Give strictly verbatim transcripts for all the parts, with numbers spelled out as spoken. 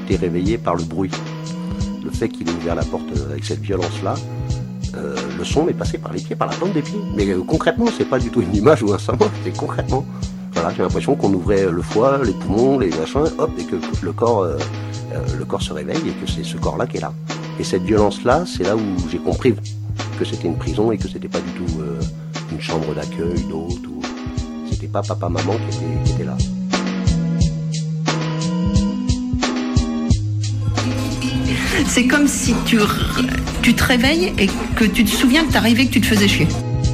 été réveillé par le bruit. Le fait qu'il ait ouvert la porte avec cette violence-là, euh, le son m'est passé par les pieds, par la plante des pieds. Mais euh, concrètement, c'est pas du tout une image ou un symbole, c'est concrètement. Voilà, j'ai l'impression qu'on ouvrait le foie, les poumons, les machins, hop, et que le corps, euh, euh, le corps se réveille et que c'est ce corps-là qui est là. Et cette violence-là, c'est là où j'ai compris que c'était une prison et que c'était pas du tout euh, une chambre d'accueil, d'hôte, ou c'était pas papa, maman qui était, qui était là. C'est comme si tu, tu te réveilles et que tu te souviens que t'es arrivé, que tu te faisais chier.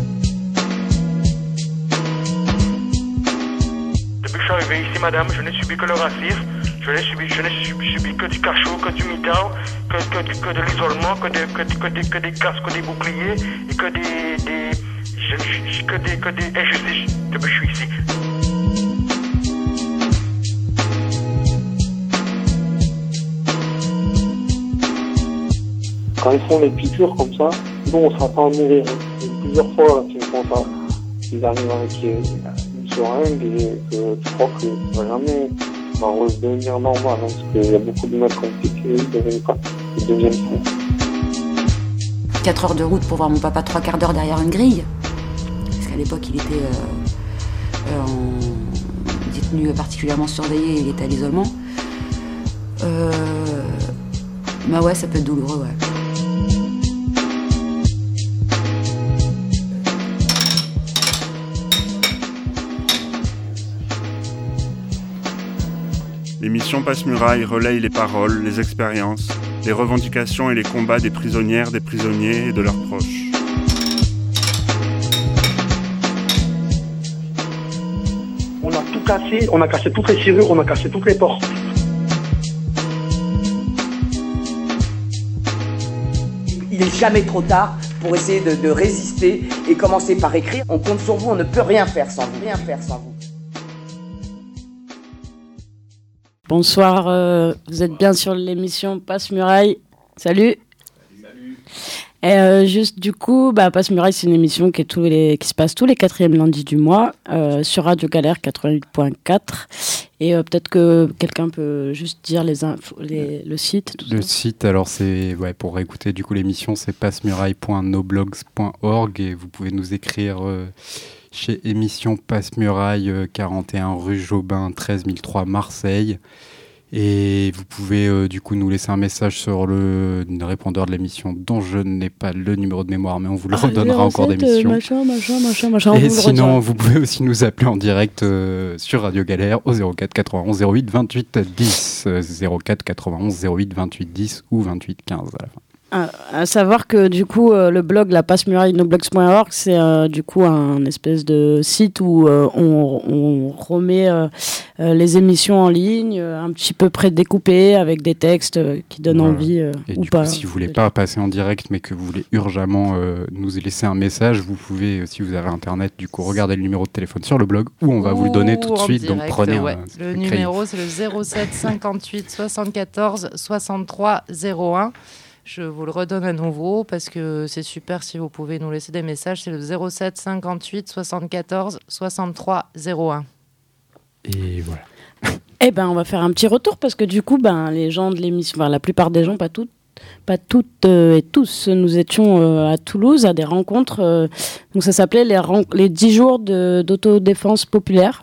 Depuis que je suis arrivé ici, madame, je n'ai subi que le racisme, je n'ai subi, je n'ai subi, subi que du cachot, que du mitard, que, que, que de l'isolement, que, de, que, que, des, que des casques, que des boucliers, et que des, des, je, que des, que des injustices depuis que je suis ici. Quand ils font les piqûres comme ça, nous on s'attend à mourir. Et plusieurs fois qu'ils font ça, ils arrivent avec une seringue et que tu crois que ça va jamais va redevenir normal, hein, parce qu'il y a beaucoup de mecs qui ont piqué, ils deviennent pas, ils deviennent fous. quatre heures de route pour voir mon papa, trois quarts d'heure derrière une grille. Parce qu'à l'époque il était euh, euh, en détenu particulièrement surveillé, il était à l'isolement. Euh, bah ouais, ça peut être douloureux, ouais. L'émission Passe-Muraille relaye les paroles, les expériences, les revendications et les combats des prisonnières, des prisonniers et de leurs proches. On a tout cassé, on a cassé toutes les serrures, on a cassé toutes les portes. Il n'est jamais trop tard pour essayer de, de résister et commencer par écrire. On compte sur vous, on ne peut rien faire sans vous, rien faire sans vous. Bonsoir, euh, vous êtes bien sur l'émission Passe-Muraille. Salut. Salut. Et euh, juste du coup, bah, Passe-Muraille, c'est une émission qui, est tous les, qui se passe tous les quatrièmes lundis du mois euh, sur Radio Galère quatre-vingt-huit point quatre. Et euh, peut-être que quelqu'un peut juste dire les infos, les, le site. Tout le ça. site, alors c'est ouais, pour écouter du coup l'émission, c'est passemuraille point noblogs point org et vous pouvez nous écrire euh, chez émission Passe-Muraille, euh, quarante et un rue Jobin, treize mille trois Marseille. Et vous pouvez euh, du coup nous laisser un message sur le répondeur de l'émission dont je n'ai pas le numéro de mémoire, mais on vous le ah, redonnera en cours d'émission. Machin, machin, machin, machin, et vous sinon, vous pouvez aussi nous appeler en direct euh, sur Radio Galère au zéro quatre quatre-vingt-onze zéro huit vingt-huit dix, euh, zéro quatre quatre-vingt-onze zéro huit vingt-huit dix ou vingt-huit quinze à la fin. À, à savoir que du coup euh, le blog la passe-muraille noblogs point org c'est euh, du coup un espèce de site où euh, on, on remet euh, euh, les émissions en ligne euh, un petit peu prédécoupées avec des textes euh, qui donnent voilà. envie euh, et ou du pas. Coup, si vous voulez pas passer en direct mais que vous voulez urgemment euh, nous laisser un message, vous pouvez, si vous avez internet, du coup regarder le numéro de téléphone sur le blog ou on va Ouh, vous le donner tout de suite, direct, donc prenez ouais. un, le numéro c'est le zéro sept cinquante-huit soixante-quatorze soixante-trois zéro un. Je vous le redonne à nouveau parce que c'est super si vous pouvez nous laisser des messages. C'est le zéro sept cinquante-huit soixante-quatorze soixante-trois zéro un. Et voilà. Eh ben, on va faire un petit retour parce que du coup, ben, les gens de l'émission, enfin, la plupart des gens, pas toutes, pas toutes euh, et tous, nous étions euh, à Toulouse à des rencontres. Euh, donc ça s'appelait les, ren- les dix jours de, d'autodéfense populaire.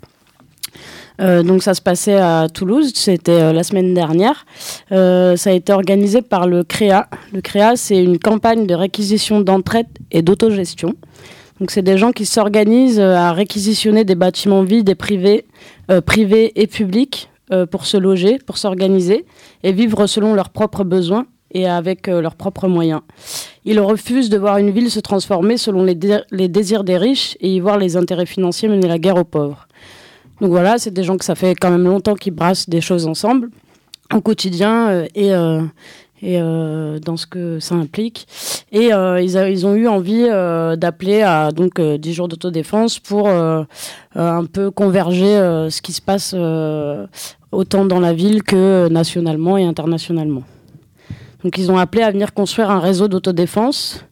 Euh, donc ça se passait à Toulouse, c'était euh, la semaine dernière. Euh, ça a été organisé par le C R E A. Le C R E A, c'est une campagne de réquisition d'entraide et d'autogestion. Donc c'est des gens qui s'organisent euh, à réquisitionner des bâtiments vides et privés, euh, privés et publics euh, pour se loger, pour s'organiser et vivre selon leurs propres besoins et avec euh, leurs propres moyens. Ils refusent de voir une ville se transformer selon les, dé- les désirs des riches et y voir les intérêts financiers mener la guerre aux pauvres. Donc voilà, c'est des gens que ça fait quand même longtemps qu'ils brassent des choses ensemble, au quotidien euh, et, euh, et euh, dans ce que ça implique. Et euh, ils, a, ils ont eu envie euh, d'appeler à donc, euh, dix jours d'autodéfense pour euh, euh, un peu converger euh, ce qui se passe euh, autant dans la ville que nationalement et internationalement. Donc ils ont appelé à venir construire un réseau d'autodéfense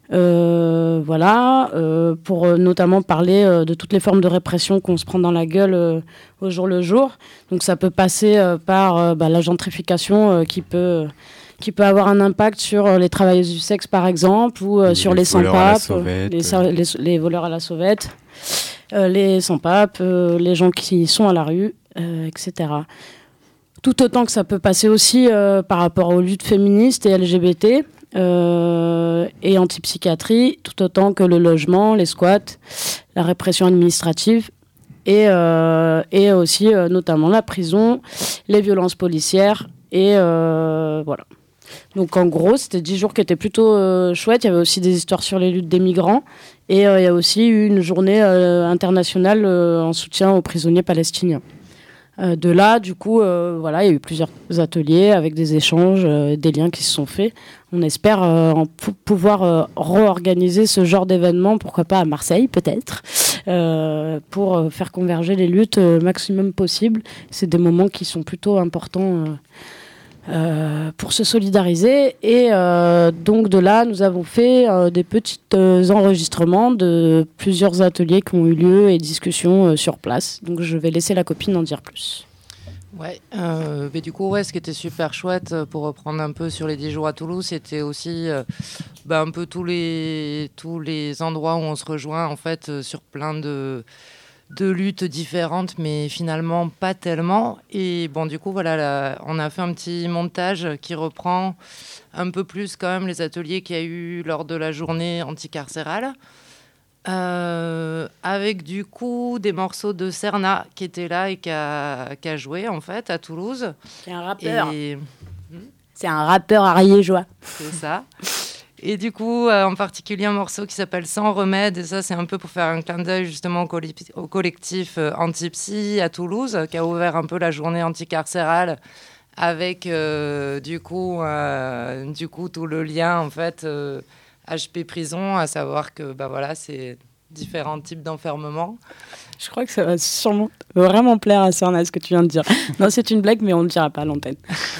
Euh, voilà, euh, pour euh, notamment parler euh, de toutes les formes de répression qu'on se prend dans la gueule euh, au jour le jour. Donc ça peut passer euh, par euh, bah, la gentrification euh, qui peut qui peut avoir un impact sur euh, les travailleuses du sexe par exemple, ou euh, sur les, les sans-papes, les, les, les voleurs à la sauvette, euh, les sans-papes, euh, les gens qui sont à la rue, euh, et cetera. Tout autant que ça peut passer aussi euh, par rapport aux luttes féministes et L G B T. Euh, et antipsychiatrie, tout autant que le logement, les squats, la répression administrative et, euh, et aussi euh, notamment la prison, les violences policières et euh, voilà. Donc en gros, c'était dix jours qui étaient plutôt euh, chouettes. Il y avait aussi des histoires sur les luttes des migrants et euh, il y a aussi eu une journée euh, internationale euh, en soutien aux prisonniers palestiniens. Euh, de là, du coup, euh, voilà, il y a eu plusieurs ateliers avec des échanges, euh, des liens qui se sont faits. On espère euh, en p- pouvoir euh, réorganiser ce genre d'événement, pourquoi pas à Marseille, peut-être, euh, pour euh, faire converger les luttes le euh, maximum possible. C'est des moments qui sont plutôt importants euh, euh, pour se solidariser. Et euh, donc, de là, nous avons fait euh, des petits euh, enregistrements de plusieurs ateliers qui ont eu lieu et discussions euh, sur place. Donc, je vais laisser la copine en dire plus. Ouais, euh, mais du coup, ouais, ce qui était super chouette, pour reprendre un peu sur les dix jours à Toulouse, c'était aussi euh, bah, un peu tous les, tous les endroits où on se rejoint, en fait, euh, sur plein de, de luttes différentes, mais finalement pas tellement. Et bon, du coup, voilà, là, on a fait un petit montage qui reprend un peu plus quand même les ateliers qu'il y a eu lors de la journée anticarcérale. Euh, avec du coup des morceaux de Serna qui était là et qui a, qui a joué en fait à Toulouse. C'est un rappeur. Et... C'est un rappeur ariégeois. C'est ça. Et du coup, euh, en particulier un morceau qui s'appelle Sans remède. Et ça, c'est un peu pour faire un clin d'œil justement au, colli- au collectif euh, Antipsy à Toulouse, qui a ouvert un peu la journée anticarcérale avec euh, du coup, euh, du coup tout le lien en fait. Euh, H P prison, à savoir que bah voilà, c'est différents types d'enfermement. Je crois que ça va sûrement vraiment plaire à Serna, ce que tu viens de dire. Non, c'est une blague, mais on ne le dira pas à l'antenne.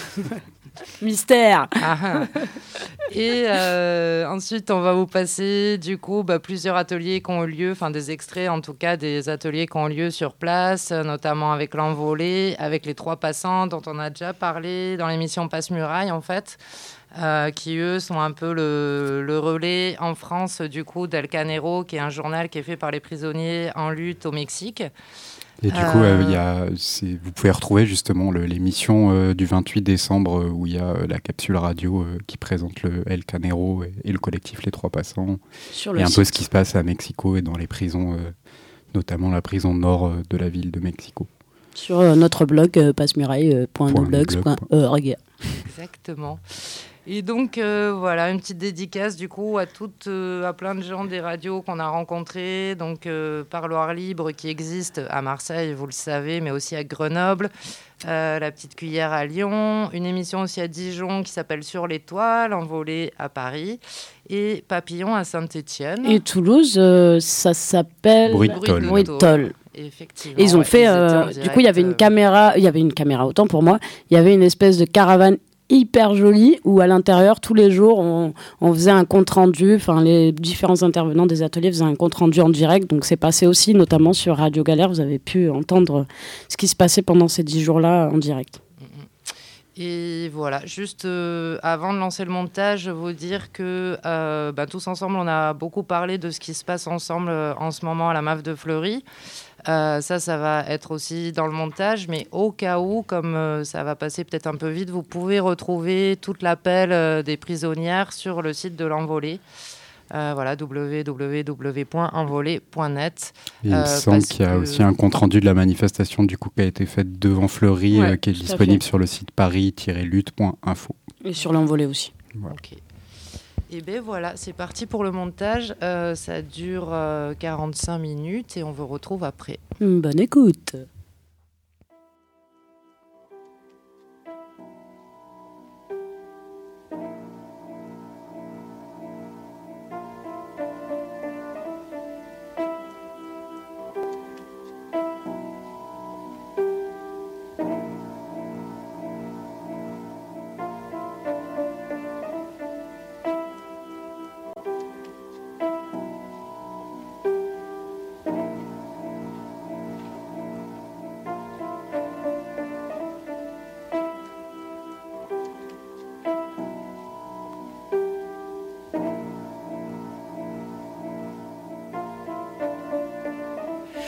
Mystère. Ah, et euh, ensuite, on va vous passer du coup bah, plusieurs ateliers qui ont eu lieu, enfin des extraits en tout cas des ateliers qui ont lieu sur place, notamment avec l'envolée, avec les trois passants dont on a déjà parlé dans l'émission Passe-Muraille en fait. Euh, qui eux sont un peu le, le relais en France du coup d'El Canero, qui est un journal qui est fait par les prisonniers en lutte au Mexique. Et du euh... coup, euh, y a, c'est, vous pouvez retrouver justement le, l'émission euh, du vingt-huit décembre euh, où il y a euh, la capsule radio euh, qui présente le El Canero et, et le collectif Les Trois Passants. Sur et un site. Peu ce qui se passe à Mexico et dans les prisons, euh, notamment la prison nord euh, de la ville de Mexico. Sur euh, notre blog euh, passe-muraille point noblogs point org. Exactement. Et donc, euh, voilà, une petite dédicace, du coup, à toutes, euh, à plein de gens des radios qu'on a rencontrés. Donc, euh, Parloir Libre, qui existe à Marseille, vous le savez, mais aussi à Grenoble. Euh, la Petite Cuillère à Lyon. Une émission aussi à Dijon qui s'appelle Sur l'étoile, Envolée à Paris. Et Papillon à Saint-Étienne. Et Toulouse, euh, ça s'appelle... Bruitol. Bruitol. Effectivement. Ils ont ouais, fait... ils euh, direct, du coup, il y avait une euh... caméra... Il y avait une caméra, autant pour moi. Il y avait une espèce de caravane hyper jolie où à l'intérieur tous les jours on, on faisait un compte rendu, enfin les différents intervenants des ateliers faisaient un compte rendu en direct, donc c'est passé aussi notamment sur Radio Galère, vous avez pu entendre ce qui se passait pendant ces dix jours là en direct. Et voilà, juste euh, avant de lancer le montage, vous dire que euh, bah, tous ensemble on a beaucoup parlé de ce qui se passe ensemble euh, en ce moment à la M A F de Fleury. Euh, ça, ça va être aussi dans le montage, mais au cas où, comme euh, ça va passer peut-être un peu vite, vous pouvez retrouver toute l'appel euh, des prisonnières sur le site de l'Envolée. Euh, voilà, w w w point envolée point net. Il me euh, semble qu'il y a que... aussi un compte-rendu de la manifestation du coup, qui a été faite devant Fleury, ouais, euh, qui est disponible sur le site paris tiret lutte point info. Et sur l'Envolée aussi. Voilà. Okay. Et bien voilà, c'est parti pour le montage. Euh, ça dure euh, quarante-cinq minutes et on vous retrouve après. Bonne écoute.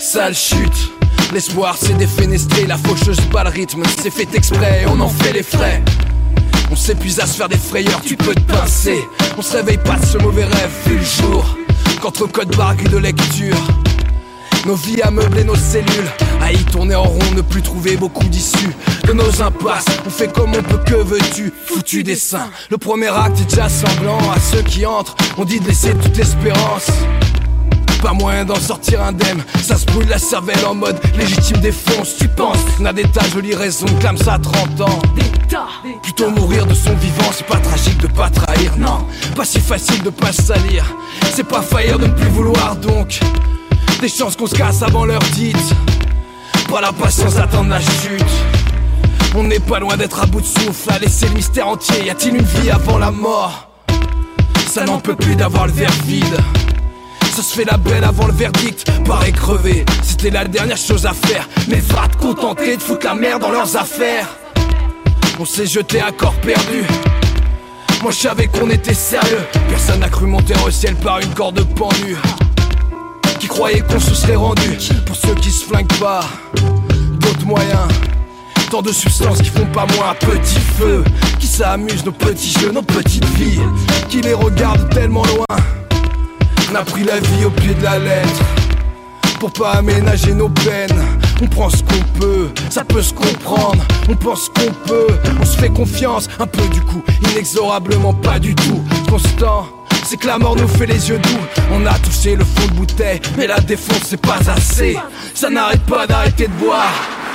sale chute. L'espoir s'est défenestré, la faucheuse bat le rythme. C'est fait exprès, on en fait les frais. On s'épuise à se faire des frayeurs, tu peux te pincer. On se réveille pas de ce mauvais rêve vu le jour. Qu'entre code barre, grille de lecture, nos vies à meubler nos cellules, à y tourner en rond, ne plus trouver beaucoup d'issues de nos impasses. On fait comme on peut, que veux-tu, foutu dessin. Le premier acte est déjà sanglant. À ceux qui entrent, on dit de laisser toute l'espérance. Pas moyen d'en sortir indemne, ça se brûle la cervelle en mode légitime défense. Tu penses qu'on a des tas jolies raisons, clame ça à trente ans. Plutôt mourir de son vivant, c'est pas tragique de pas trahir. Non, pas si facile de pas se salir. C'est pas faillir de ne plus vouloir donc. Des chances qu'on se casse avant l'heure dite. Pas la patience d'attendre la chute. On n'est pas loin d'être à bout de souffle, à laisser le mystère entier. Y a-t-il une vie avant la mort? Ça n'en peut plus d'avoir le verre vide. Ça se fait la belle avant le verdict. Paraît crevé, c'était la dernière chose à faire. Mais va te contenter de foutre la merde dans leurs affaires. On s'est jeté à corps perdu. Moi je savais qu'on était sérieux. Personne n'a cru monter au ciel par une corde pendue. Qui croyait qu'on se serait rendu. Pour ceux qui se flinguent pas, d'autres moyens. Tant de substances qui font pas moins un petit feu. Qui s'amusent nos petits jeux, nos petites vies. Qui les regardent tellement loin. On a pris la vie au pied de la lettre. Pour pas aménager nos peines. On prend ce qu'on peut, ça peut se comprendre. On pense qu'on peut, on se fait confiance. Un peu du coup, inexorablement pas du tout. Constant, c'est que la mort nous fait les yeux doux. On a touché le fond de bouteille, mais la défonce c'est pas assez. Ça n'arrête pas d'arrêter de boire.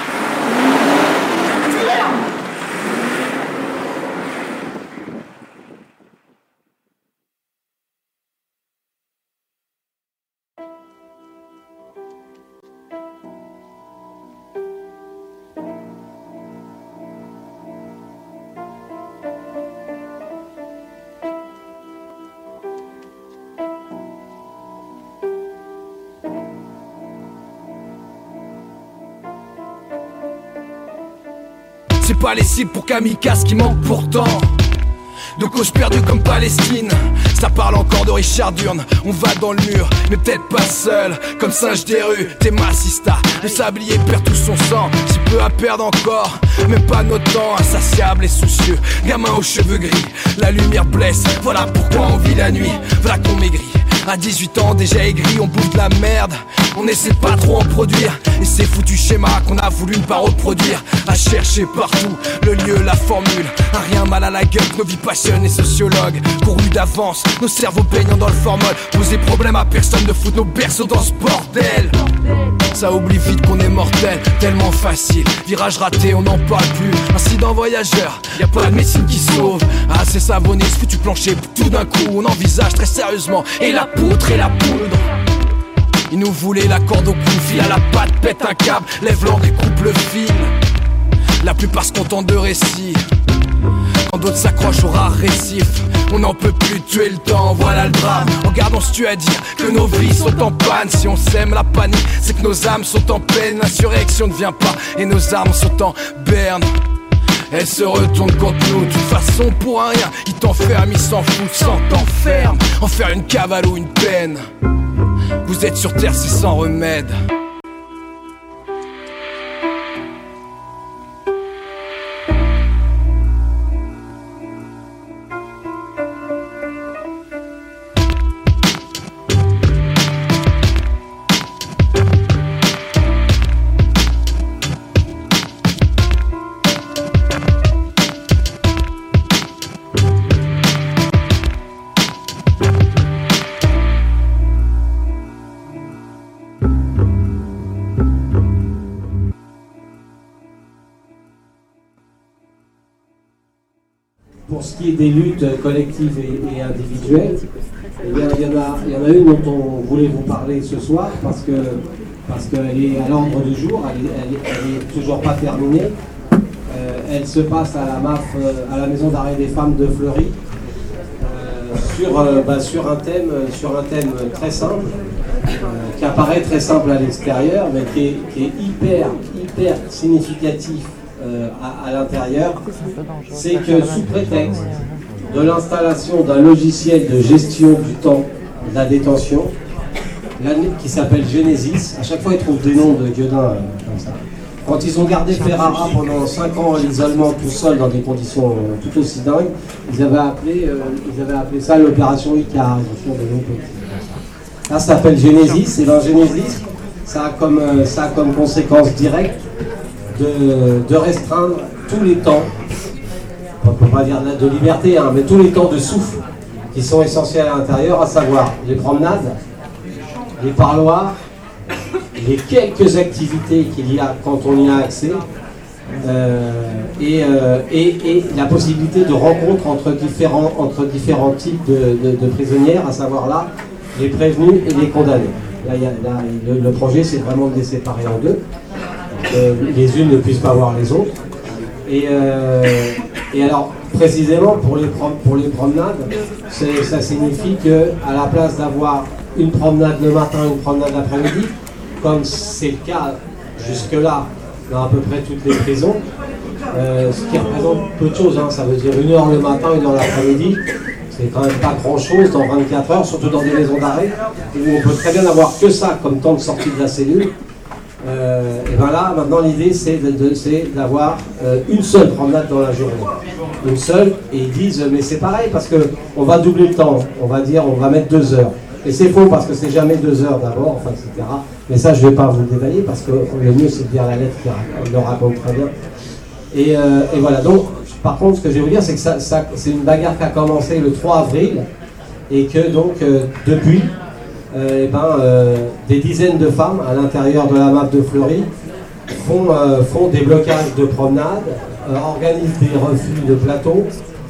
C'est pas les cibles pour kamikazes qui manquent pourtant de causes perdues comme Palestine. Ça parle encore de Richard Durn. On va dans le mur, mais peut-être pas seul. Comme singe des rues, t'es massista. Le sablier perd tout son sang, si peu à perdre encore. Même pas notre temps, insatiable et soucieux. Gamin aux cheveux gris, la lumière blesse. Voilà pourquoi on vit la nuit, voilà qu'on maigrit. À dix-huit ans déjà aigri, on bouffe de la merde. On essaie de pas trop en produire. Et ces foutus schémas qu'on a voulu ne pas reproduire. À chercher partout, le lieu, la formule. Un rien mal à la gueule, nos vies passionnent et sociologues. Courus d'avance, nos cerveaux baignant dans le formol. Poser problème à personne de foutre nos berceaux dans ce bordel. Ça oublie vite qu'on est mortel, tellement facile. Virage raté, on n'en parle plus. Incident voyageur, y a pas de médecine qui sauve. Assez savonné, ce foutu plancher, tout d'un coup on envisage très sérieusement. Et la poutre et la poudre. Ils nous voulaient la corde au cou, fil à la patte, pète un câble, lève l'angle et coupe le fil. La plupart se contentent de récits, quand d'autres s'accrochent au rare récif. On n'en peut plus tuer le temps, voilà le drame. Regarde, on se tue à dire que nos vies sont en panne. Si on sème la panique, c'est que nos âmes sont en peine. L'insurrection ne vient pas et nos armes sont en berne. Elle se retourne contre nous, de toute façon pour un rien. Ils t'enferment, ils s'en foutent, sans t'enferme. En faire une cavale ou une peine. Vous êtes sur terre, c'est sans remède. Pour ce qui est des luttes collectives et, et individuelles, eh bien, il, y en a, il y en a une dont on voulait vous parler ce soir parce que parce qu'elle est à l'ordre du jour, elle n'est toujours pas terminée. Euh, elle se passe à la M A F, à la Maison d'arrêt des femmes de Fleury, euh, sur, euh, bah, sur, un thème, sur un thème très simple, euh, qui apparaît très simple à l'extérieur, mais qui est, qui est hyper, hyper significatif Euh, à, à l'intérieur, c'est que sous prétexte de l'installation d'un logiciel de gestion du temps de la détention, qui s'appelle Genesis. À chaque fois, ils trouvent des noms de Gueudin euh, comme ça. Quand ils ont gardé Ferrara pendant cinq ans à l'isolement tout seul dans des conditions euh, tout aussi dingues, ils avaient appelé, euh, ils avaient appelé ça l'opération Icar. Ils ont fait des noms petits. Là, ça s'appelle Genesis. Et dans Genesis, ça a comme, euh, ça a comme conséquence directe de, de restreindre tous les temps, on ne peut pas dire de liberté, hein, mais tous les temps de souffle qui sont essentiels à l'intérieur, à savoir les promenades, les parloirs, les quelques activités qu'il y a quand on y a accès, euh, et, euh, et, et la possibilité de rencontre entre différents, entre différents types de, de, de prisonnières, à savoir là, les prévenus et les condamnés. Là, y a, là, le, le projet, c'est vraiment de les séparer en deux. Euh, les unes ne puissent pas voir les autres. Et, euh, et alors, précisément, pour les, prom- pour les promenades, ça signifie qu'à la place d'avoir une promenade le matin, une promenade l'après-midi, comme c'est le cas jusque-là dans à peu près toutes les prisons, euh, ce qui représente peu de choses, hein, ça veut dire une heure le matin, une heure l'après-midi, c'est quand même pas grand-chose dans vingt-quatre heures, surtout dans des maisons d'arrêt, où on peut très bien avoir que ça comme temps de sortie de la cellule. Euh, et bien là, maintenant l'idée c'est, de, de, c'est d'avoir euh, une seule promenade dans la journée. Une seule, et ils disent, mais c'est pareil parce qu'on va doubler le temps, on va dire, on va mettre deux heures. Et c'est faux parce que c'est jamais deux heures d'abord, enfin, et cetera. Mais ça, je ne vais pas vous le détailler parce que le mieux c'est de lire la lettre qui le raconte très bien. Et, euh, et voilà, donc, par contre, ce que je vais vous dire, c'est que ça, ça, c'est une bagarre qui a commencé le trois avril et que donc, euh, depuis, Euh, eh ben, euh, des dizaines de femmes à l'intérieur de la M A F de Fleury font, euh, font des blocages de promenades, euh, organisent des refus de plateaux,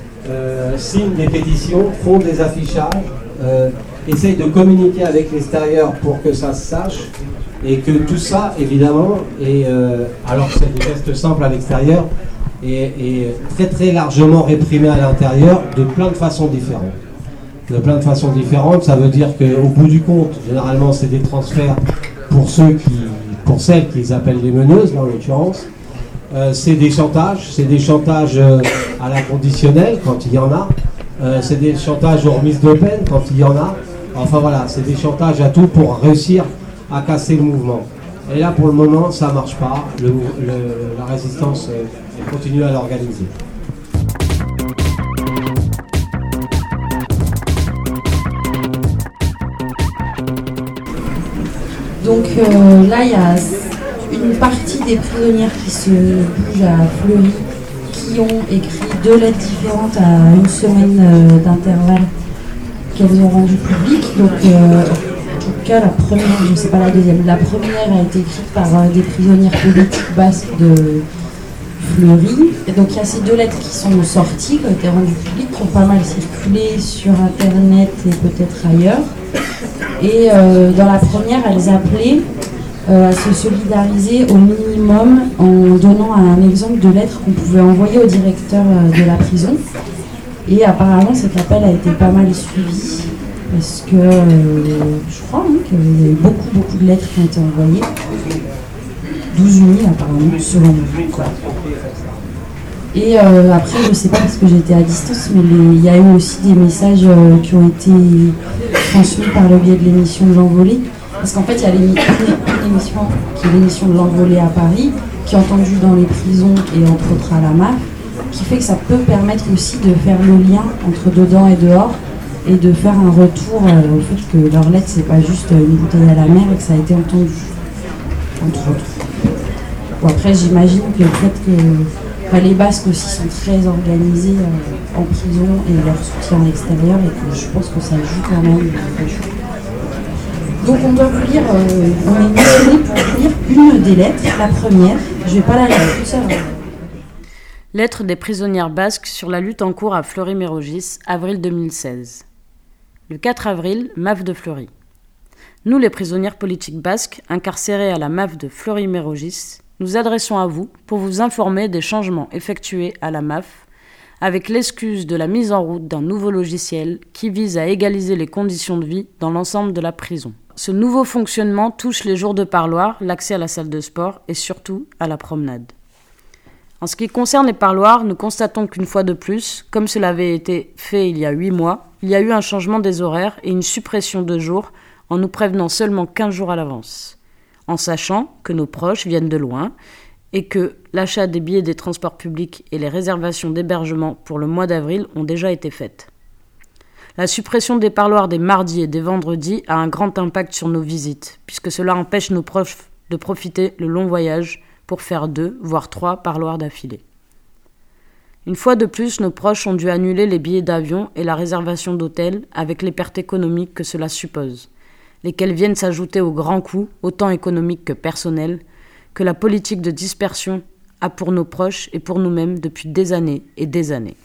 euh, signent des pétitions, font des affichages, euh, essayent de communiquer avec l'extérieur pour que ça se sache et que tout ça, évidemment, est, euh, alors que c'est des gestes simples à l'extérieur, est, est très très largement réprimé à l'intérieur de plein de façons différentes. De plein de façons différentes, ça veut dire qu'au bout du compte, généralement c'est des transferts pour ceux qui, pour celles qu'ils appellent les meneuses, là, en l'occurrence. Euh, c'est des chantages, c'est des chantages euh, à la conditionnelle quand il y en a, euh, c'est des chantages aux remises de peine quand il y en a. Enfin voilà, c'est des chantages à tout pour réussir à casser le mouvement. Et là pour le moment ça marche pas, le, le, la résistance euh, continue à l'organiser. Donc euh, là, il y a une partie des prisonnières qui se bougent à Fleury, qui ont écrit deux lettres différentes à une semaine euh, d'intervalle qu'elles ont rendues publiques. Donc, euh, en tout cas, la première, je ne sais pas la deuxième, la première a été écrite par euh, des prisonnières politiques basques de Fleury. Et donc, il y a ces deux lettres qui sont sorties, qui ont été rendues publiques, qui ont pas mal circulé sur Internet et peut-être ailleurs. Et euh, dans la première, elles appelaient euh, à se solidariser au minimum en donnant un exemple de lettre qu'on pouvait envoyer au directeur euh, de la prison. Et apparemment, cet appel a été pas mal suivi parce que euh, je crois hein, qu'il y a eu beaucoup, beaucoup de lettres qui ont été envoyées. douze mille apparemment, selon moi. Et euh, après, je ne sais pas parce que j'étais à distance, mais les, il y a eu aussi des messages euh, qui ont été transmis par le biais de l'émission de l'Envolée. Parce qu'en fait, il y a une, une émission qui est l'émission de l'Envolée à Paris, qui est entendue dans les prisons et entre autres à la M A F, qui fait que ça peut permettre aussi de faire le lien entre dedans et dehors et de faire un retour euh, au fait que leur lettre, c'est pas juste une bouteille à la mer et que ça a été entendu, entre autres. Bon, après, j'imagine que le fait que Enfin, les Basques aussi sont très organisés euh, en prison et leur soutien à l'extérieur et que je pense que ça joue quand même. Donc on doit vous lire, euh, on est missionné pour vous lire une des lettres, la première. Je ne vais pas la lire toute seule. Lettre des prisonnières basques sur la lutte en cours à Fleury-Mérogis, avril deux mille seize. Le quatre avril, M A F de Fleury. Nous, les prisonnières politiques basques, incarcérées à la M A F de Fleury-Mérogis, nous adressons à vous pour vous informer des changements effectués à la M A F avec l'excuse de la mise en route d'un nouveau logiciel qui vise à égaliser les conditions de vie dans l'ensemble de la prison. Ce nouveau fonctionnement touche les jours de parloir, l'accès à la salle de sport et surtout à la promenade. En ce qui concerne les parloirs, nous constatons qu'une fois de plus, comme cela avait été fait il y a huit mois, il y a eu un changement des horaires et une suppression de jours en nous prévenant seulement quinze jours à l'avance, en sachant que nos proches viennent de loin et que l'achat des billets des transports publics et les réservations d'hébergement pour le mois d'avril ont déjà été faites. La suppression des parloirs des mardis et des vendredis a un grand impact sur nos visites, puisque cela empêche nos proches de profiter le long voyage pour faire deux, voire trois parloirs d'affilée. Une fois de plus, nos proches ont dû annuler les billets d'avion et la réservation d'hôtel avec les pertes économiques que cela suppose, lesquelles viennent s'ajouter aux grands coûts, autant économiques que personnels, que la politique de dispersion a pour nos proches et pour nous-mêmes depuis des années et des années.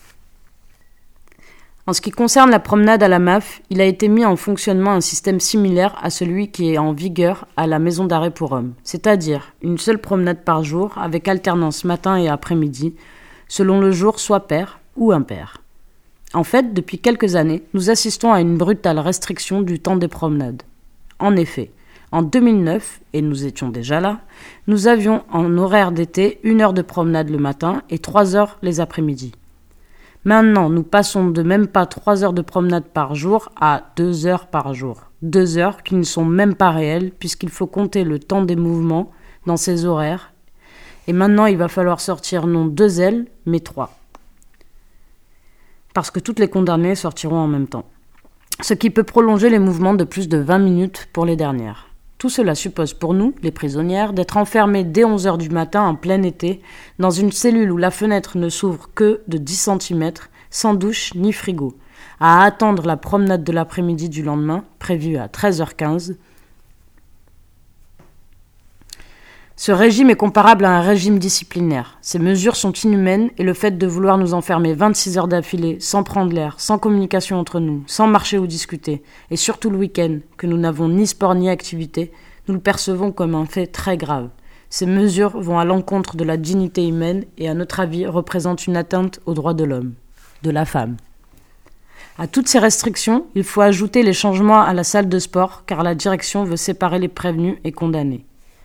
En ce qui concerne la promenade à la M A F, il a été mis en fonctionnement un système similaire à celui qui est en vigueur à la maison d'arrêt pour hommes, c'est-à-dire une seule promenade par jour avec alternance matin et après-midi, selon le jour soit pair ou impair. En fait, depuis quelques années, nous assistons à une brutale restriction du temps des promenades. En effet, en deux mille neuf, et nous étions déjà là, nous avions en horaire d'été une heure de promenade le matin et trois heures les après-midi. Maintenant, nous passons de même pas trois heures de promenade par jour à deux heures par jour. Deux heures qui ne sont même pas réelles puisqu'il faut compter le temps des mouvements dans ces horaires. Et maintenant, il va falloir sortir non deux ailes, mais trois. Parce que toutes les condamnées sortiront en même temps. Ce qui peut prolonger les mouvements de plus de vingt minutes pour les dernières. Tout cela suppose pour nous, les prisonnières, d'être enfermées dès onze heures du matin en plein été, dans une cellule où la fenêtre ne s'ouvre que de dix centimètres, sans douche ni frigo, à attendre la promenade de l'après-midi du lendemain, prévue à treize heures quinze. Ce régime est comparable à un régime disciplinaire. Ces mesures sont inhumaines et le fait de vouloir nous enfermer vingt-six heures d'affilée, sans prendre l'air, sans communication entre nous, sans marcher ou discuter, et surtout le week-end, que nous n'avons ni sport ni activité, nous le percevons comme un fait très grave. Ces mesures vont à l'encontre de la dignité humaine et à notre avis représentent une atteinte aux droits de l'homme, de la femme. À toutes ces restrictions, il faut ajouter les changements à la salle de sport car la direction veut séparer les prévenus et condamnés.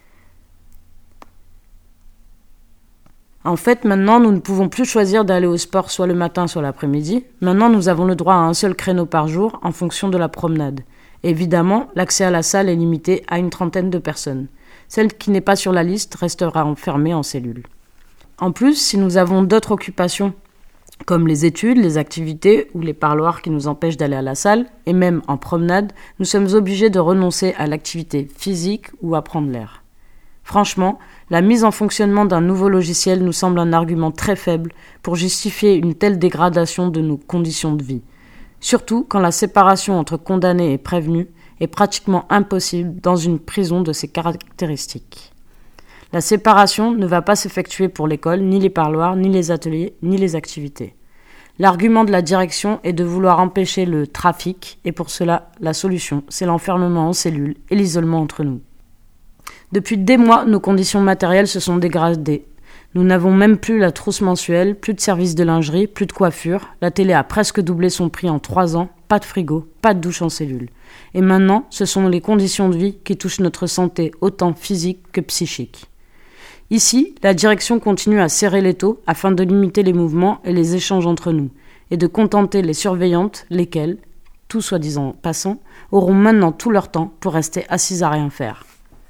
En fait, maintenant, nous ne pouvons plus choisir d'aller au sport soit le matin, soit l'après-midi. Maintenant, nous avons le droit à un seul créneau par jour en fonction de la promenade. Évidemment, l'accès à la salle est limité à une trentaine de personnes. Celle qui n'est pas sur la liste restera enfermée en cellule. En plus, si nous avons d'autres occupations, comme les études, les activités ou les parloirs qui nous empêchent d'aller à la salle, et même en promenade, nous sommes obligés de renoncer à l'activité physique ou à prendre l'air. Franchement, la mise en fonctionnement d'un nouveau logiciel nous semble un argument très faible pour justifier une telle dégradation de nos conditions de vie. Surtout quand la séparation entre condamnés et prévenus est pratiquement impossible dans une prison de ces caractéristiques. La séparation ne va pas s'effectuer pour l'école, ni les parloirs, ni les ateliers, ni les activités. L'argument de la direction est de vouloir empêcher le trafic, et pour cela, la solution, c'est l'enfermement en cellule et l'isolement entre nous. Depuis des mois, nos conditions matérielles se sont dégradées. Nous n'avons même plus la trousse mensuelle, plus de service de lingerie, plus de coiffure. La télé a presque doublé son prix en trois ans, pas de frigo, pas de douche en cellule. Et maintenant, ce sont les conditions de vie qui touchent notre santé, autant physique que psychique. Ici, la direction continue à serrer l'étau afin de limiter les mouvements et les échanges entre nous, et de contenter les surveillantes, lesquelles, tout soi-disant passants, auront maintenant tout leur temps pour rester assises à rien faire.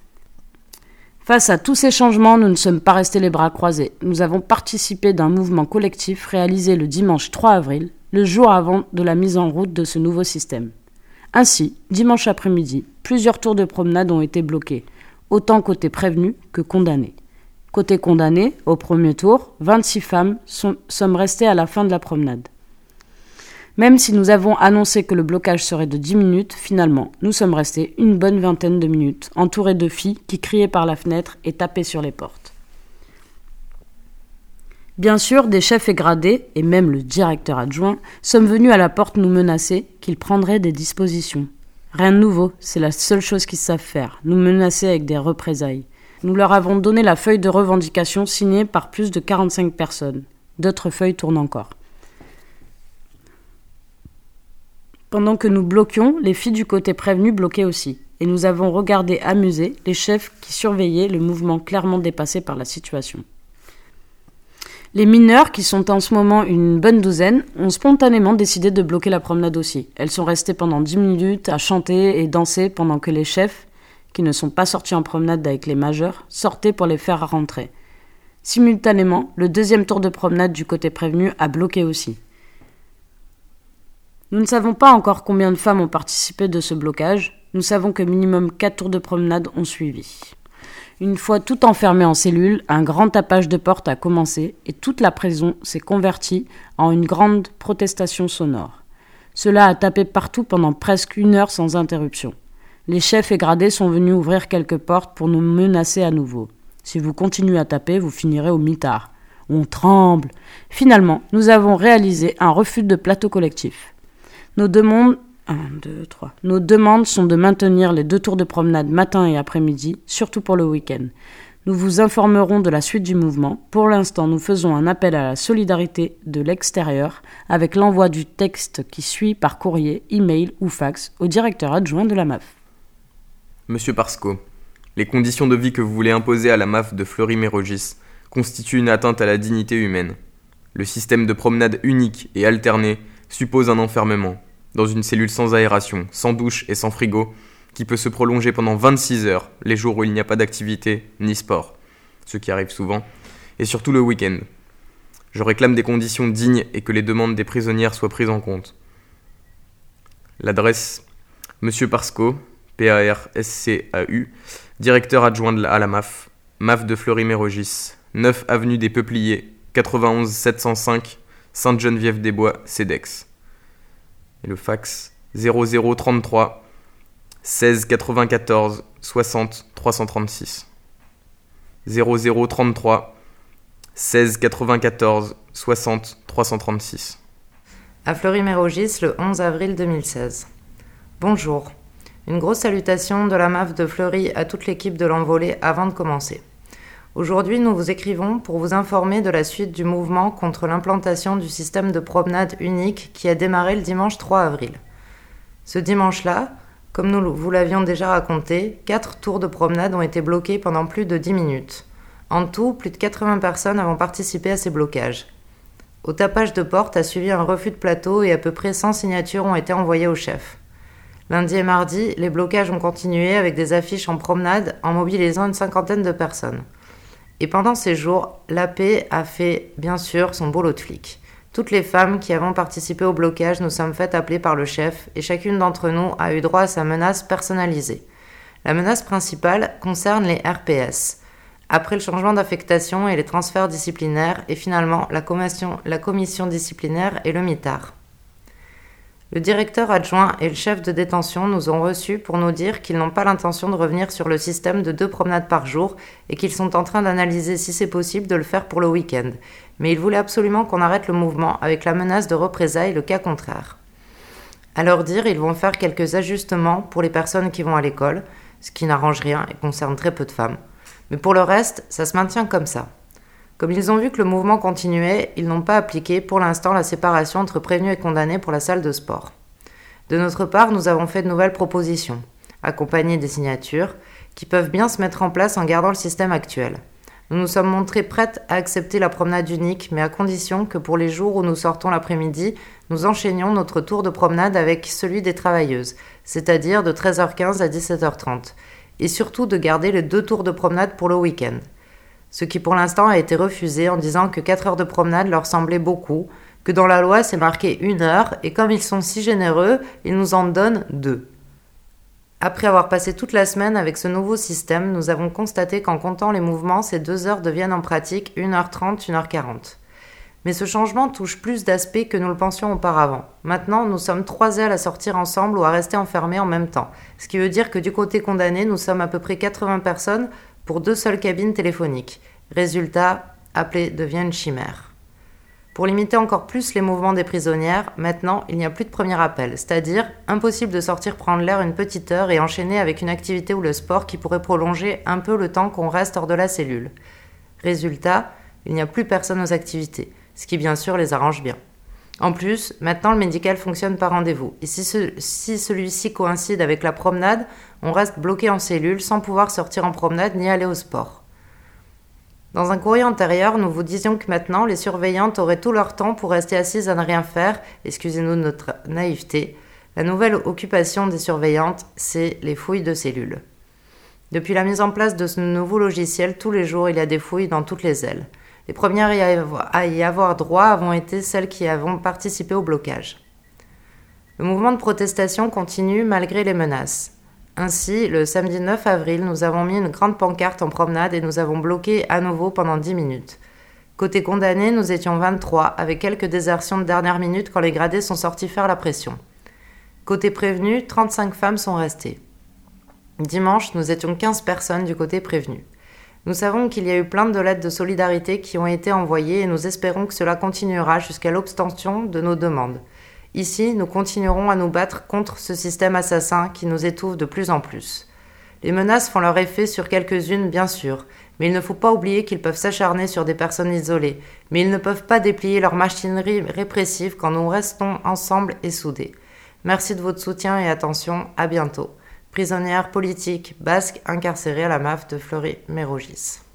Face à tous ces changements, nous ne sommes pas restés les bras croisés. Nous avons participé d'un mouvement collectif réalisé le dimanche trois avril, le jour avant de la mise en route de ce nouveau système. Ainsi, dimanche après-midi, plusieurs tours de promenade ont été bloqués, autant côté prévenus que condamnés. Côté condamnés, au premier tour, vingt-six femmes sont, sommes restées à la fin de la promenade. Même si nous avons annoncé que le blocage serait de dix minutes, finalement, nous sommes restés une bonne vingtaine de minutes, entourés de filles qui criaient par la fenêtre et tapaient sur les portes. Bien sûr, des chefs et gradés, et même le directeur adjoint, sommes venus à la porte nous menacer qu'ils prendraient des dispositions. Rien de nouveau, c'est la seule chose qu'ils savent faire, nous menacer avec des représailles. Nous leur avons donné la feuille de revendication signée par plus de quarante-cinq personnes. D'autres feuilles tournent encore. Pendant que nous bloquions, les filles du côté prévenu bloquaient aussi. Et nous avons regardé amusés les chefs qui surveillaient le mouvement clairement dépassé par la situation. Les mineurs, qui sont en ce moment une bonne douzaine, ont spontanément décidé de bloquer la promenade aussi. Elles sont restées pendant dix minutes à chanter et danser pendant que les chefs, qui ne sont pas sortis en promenade avec les majeurs, sortaient pour les faire rentrer. Simultanément, le deuxième tour de promenade du côté prévenu a bloqué aussi. Nous ne savons pas encore combien de femmes ont participé de ce blocage. Nous savons que minimum quatre tours de promenade ont suivi. Une fois tout enfermé en cellule, un grand tapage de portes a commencé et toute la prison s'est convertie en une grande protestation sonore. Cela a tapé partout pendant presque une heure sans interruption. Les chefs et gradés sont venus ouvrir quelques portes pour nous menacer à nouveau. Si vous continuez à taper, vous finirez au mitard. On tremble. Finalement, nous avons réalisé un refus de plateau collectif. Nos demandes Un, deux, trois. Nos demandes sont de maintenir les deux tours de promenade matin et après-midi, surtout pour le week-end. Nous vous informerons de la suite du mouvement. Pour l'instant, nous faisons un appel à la solidarité de l'extérieur avec l'envoi du texte qui suit par courrier, email ou fax au directeur adjoint de la M A F. Monsieur Parsco, les conditions de vie que vous voulez imposer à la M A F de Fleury-Mérogis constituent une atteinte à la dignité humaine. Le système de promenade unique et alterné suppose un enfermement dans une cellule sans aération, sans douche et sans frigo, qui peut se prolonger pendant vingt-six heures, les jours où il n'y a pas d'activité ni sport, ce qui arrive souvent, et surtout le week-end. Je réclame des conditions dignes et que les demandes des prisonnières soient prises en compte. L'adresse Monsieur Parsco, P A R S C A U, directeur adjoint de la, à la M A F, M A F de Fleury-Mérogis, neuf avenue des Peupliers, quatre-vingt-onze sept cent cinq, Sainte-Geneviève-des-Bois, Cedex. Et le fax zéro zéro trente-trois seize quatre-vingt-quatorze soixante trois cent trente-six. zéro zéro trente-trois seize quatre-vingt-quatorze soixante trois cent trente-six. À Fleury-Mérogis, le onze avril deux mille seize. Bonjour. Une grosse salutation de la M A F de Fleury à toute l'équipe de l'Envolée avant de commencer. Aujourd'hui, nous vous écrivons pour vous informer de la suite du mouvement contre l'implantation du système de promenade unique qui a démarré le dimanche trois avril. Ce dimanche-là, comme nous vous l'avions déjà raconté, quatre tours de promenade ont été bloqués pendant plus de dix minutes. En tout, plus de quatre-vingts personnes ont participé à ces blocages. Au tapage de porte a suivi un refus de plateau et à peu près cent signatures ont été envoyées au chef. Lundi et mardi, les blocages ont continué avec des affiches en promenade en mobilisant une cinquantaine de personnes. Et pendant ces jours, l'A P a fait, bien sûr, son beau lot de flics. Toutes les femmes qui avons participé au blocage nous sommes faites appeler par le chef et chacune d'entre nous a eu droit à sa menace personnalisée. La menace principale concerne les R P S. Après le changement d'affectation et les transferts disciplinaires et finalement la commission, la commission disciplinaire et le mitard. Le directeur adjoint et le chef de détention nous ont reçus pour nous dire qu'ils n'ont pas l'intention de revenir sur le système de deux promenades par jour et qu'ils sont en train d'analyser si c'est possible de le faire pour le week-end. Mais ils voulaient absolument qu'on arrête le mouvement avec la menace de représailles le cas contraire. À leur dire, ils vont faire quelques ajustements pour les personnes qui vont à l'école, ce qui n'arrange rien et concerne très peu de femmes. Mais pour le reste, ça se maintient comme ça. Comme ils ont vu que le mouvement continuait, ils n'ont pas appliqué pour l'instant la séparation entre prévenus et condamnés pour la salle de sport. De notre part, nous avons fait de nouvelles propositions, accompagnées des signatures, qui peuvent bien se mettre en place en gardant le système actuel. Nous nous sommes montrés prêtes à accepter la promenade unique, mais à condition que pour les jours où nous sortons l'après-midi, nous enchaînions notre tour de promenade avec celui des travailleuses, c'est-à-dire de treize heures quinze à dix-sept heures trente, et surtout de garder les deux tours de promenade pour le week-end. Ce qui pour l'instant a été refusé en disant que quatre heures de promenade leur semblait beaucoup, que dans la loi c'est marqué une heure, et comme ils sont si généreux, ils nous en donnent deux. Après avoir passé toute la semaine avec ce nouveau système, nous avons constaté qu'en comptant les mouvements, ces deux heures deviennent en pratique une heure trente, une heure quarante. Mais ce changement touche plus d'aspects que nous le pensions auparavant. Maintenant, nous sommes trois ailes à sortir ensemble ou à rester enfermés en même temps, ce qui veut dire que du côté condamné, nous sommes à peu près quatre-vingts personnes pour deux seules cabines téléphoniques. Résultat, appeler devient une chimère. Pour limiter encore plus les mouvements des prisonnières, maintenant, il n'y a plus de premier appel, c'est-à-dire impossible de sortir prendre l'air une petite heure et enchaîner avec une activité ou le sport qui pourrait prolonger un peu le temps qu'on reste hors de la cellule. Résultat, il n'y a plus personne aux activités, ce qui bien sûr les arrange bien. En plus, maintenant le médical fonctionne par rendez-vous, et si, ce, si celui-ci coïncide avec la promenade, on reste bloqué en cellule sans pouvoir sortir en promenade ni aller au sport. Dans un courrier antérieur, nous vous disions que maintenant, les surveillantes auraient tout leur temps pour rester assises à ne rien faire. Excusez-nous de notre naïveté. La nouvelle occupation des surveillantes, c'est les fouilles de cellules. Depuis la mise en place de ce nouveau logiciel, tous les jours, il y a des fouilles dans toutes les ailes. Les premières à y avoir droit avons été celles qui avons participé au blocage. Le mouvement de protestation continue malgré les menaces. Ainsi, le samedi neuf avril, nous avons mis une grande pancarte en promenade et nous avons bloqué à nouveau pendant dix minutes. Côté condamnés, nous étions vingt-trois, avec quelques désertions de dernière minute quand les gradés sont sortis faire la pression. Côté prévenus, trente-cinq femmes sont restées. Dimanche, nous étions quinze personnes du côté prévenu. Nous savons qu'il y a eu plein de lettres de solidarité qui ont été envoyées et nous espérons que cela continuera jusqu'à l'obtention de nos demandes. Ici, nous continuerons à nous battre contre ce système assassin qui nous étouffe de plus en plus. Les menaces font leur effet sur quelques-unes, bien sûr, mais il ne faut pas oublier qu'ils peuvent s'acharner sur des personnes isolées, mais ils ne peuvent pas déplier leur machinerie répressive quand nous restons ensemble et soudés. Merci de votre soutien et attention, à bientôt. Prisonnière politique basque incarcérée à la M A F de Fleury-Mérogis.